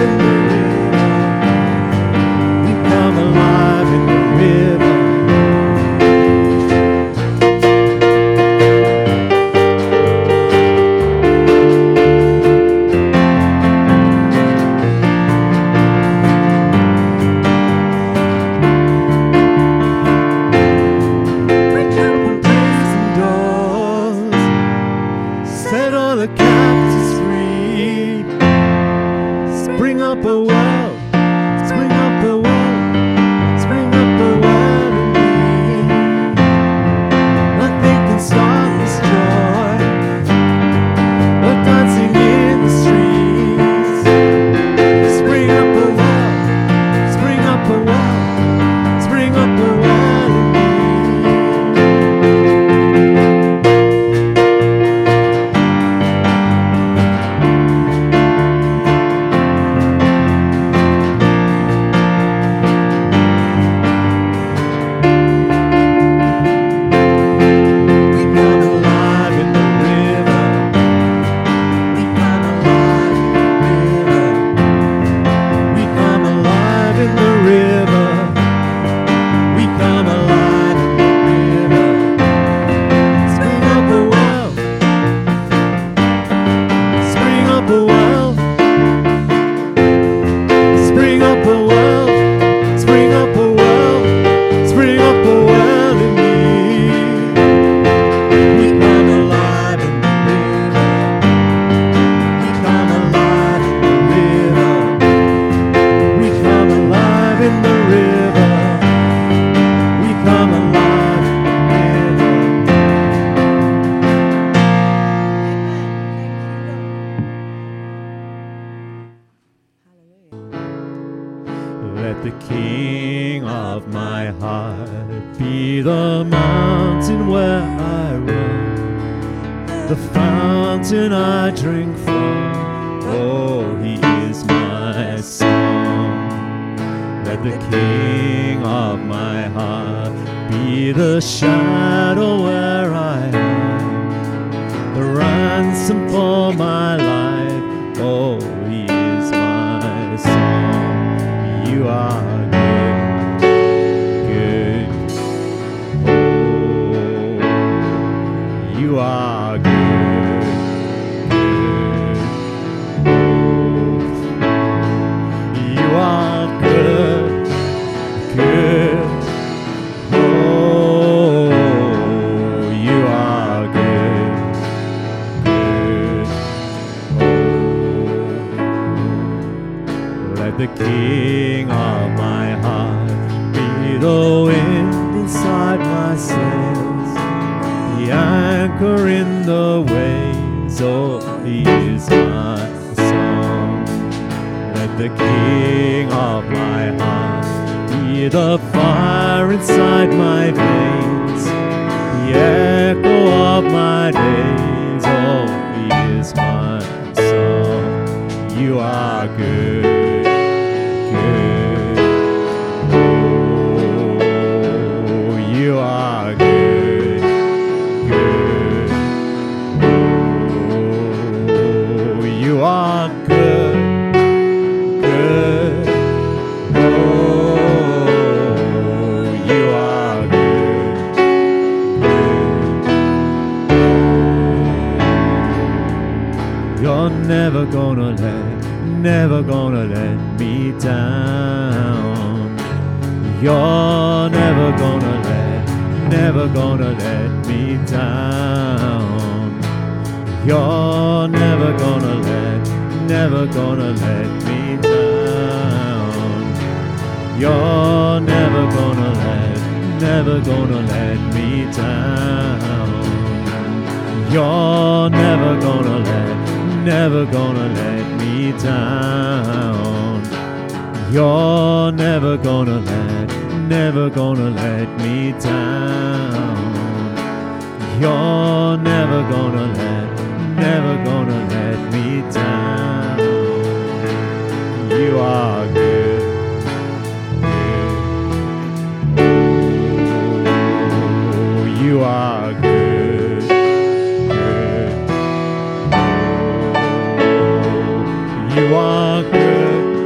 in the river. We come alive in the river. Set all the captives free. Spring up a well, spring up a well, spring up a well in me. Nothing can stop this joy. We're dancing in the streets. Spring up a well, spring up a well, spring up a well in me. Let the King of my heart be the mountain where I roam, the fountain I drink from. Oh, he is my song. Let the King of my heart be the shadow where I am, the ransom for my life. Oh, he is my song. You are good, good. Oh, you are good, good. Oh, you are good, good. Oh, you are good, good. Oh, let the King of my heart be the wind inside my sails, the anchor in the waves. Oh, he is my song. Let the King of my heart be the fire inside my veins, the echo of my days. Oh, he is my song. You are good. You are good, good. Oh, you are good, good. Oh, you are good, good. You're never gonna let me down. You're never gonna let me down. You're never gonna let me down. You're never gonna let me down. You're never gonna let me down. You're never gonna let me down. You're never gonna let me down. You are good. Oh, you are good, good. Oh, you are good.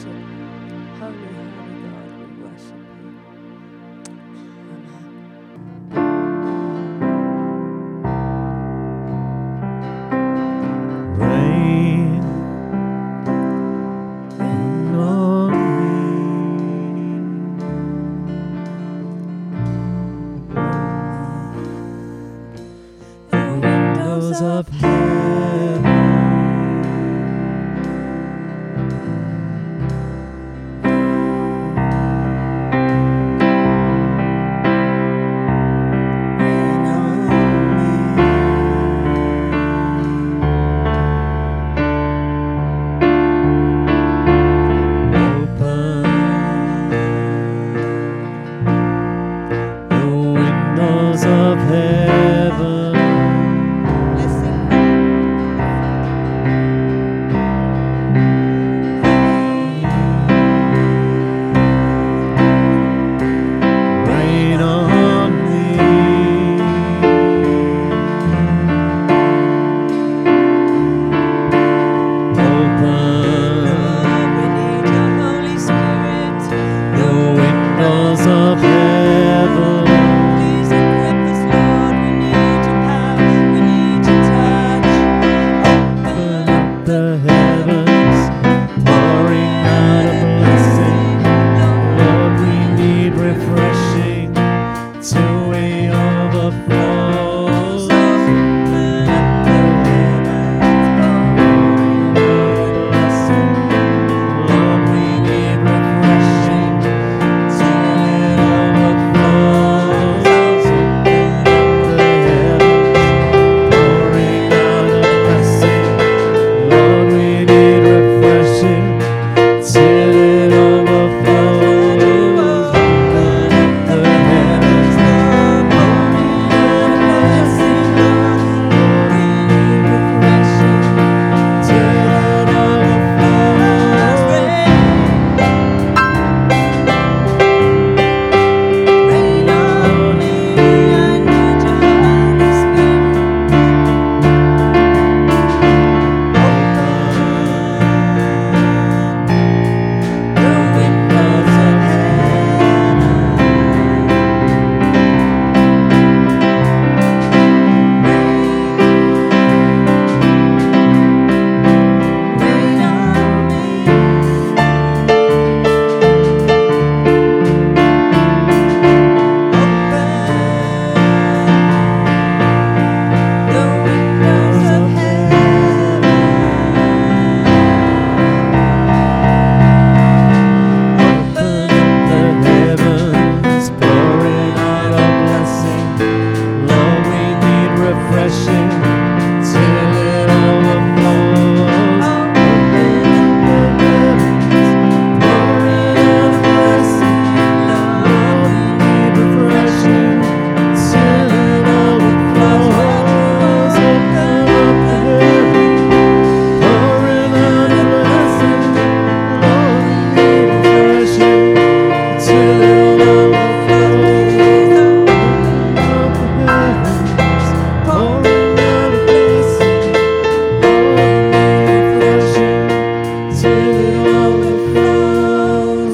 worship. Holy, holy God, we worship you. Rain on me. The windows of heaven of heaven. Let's sing. Rain on me. Open. Lord, we need your Holy Spirit. The windows of heaven. Please equip us, Lord. We need your power. We need your touch. Open up the heavens, pouring out a blessing. Lord, we need refreshing till we overflow. Open up the heavens, Blessing. Lord, we need refreshing till it overflows. Open up the heavens, pouring out a blessing. Lord, we need refreshing till it overflows. Open up the heavens, pouring out a blessing. Lord, we need refreshing till it overflows. rain on me. I need your Holy Spirit. The windows of heaven. Rain on me. Open the windows of heaven. Open up the heavens, pouring out a blessing. Lord, we need refreshing till it overflows. Open up the heavens, pouring out a blessing. Lord, we need refreshing till it overflows. Open up the heavens, pouring out a blessing. Lord, we need refreshing till it overflows. Open up the heavens, pouring out a blessing. Lord, we need refreshing till it overflows.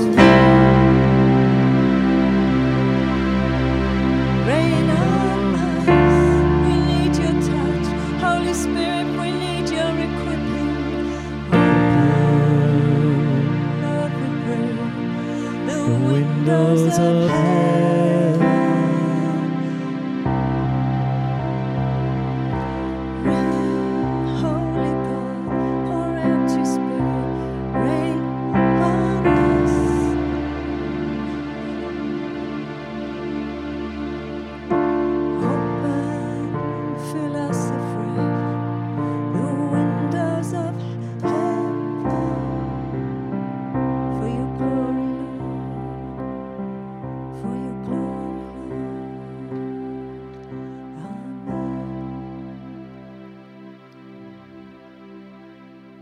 Rain on us. We need your touch. Holy Spirit, we need your equipping. Lord, we pray. The The windows of heaven.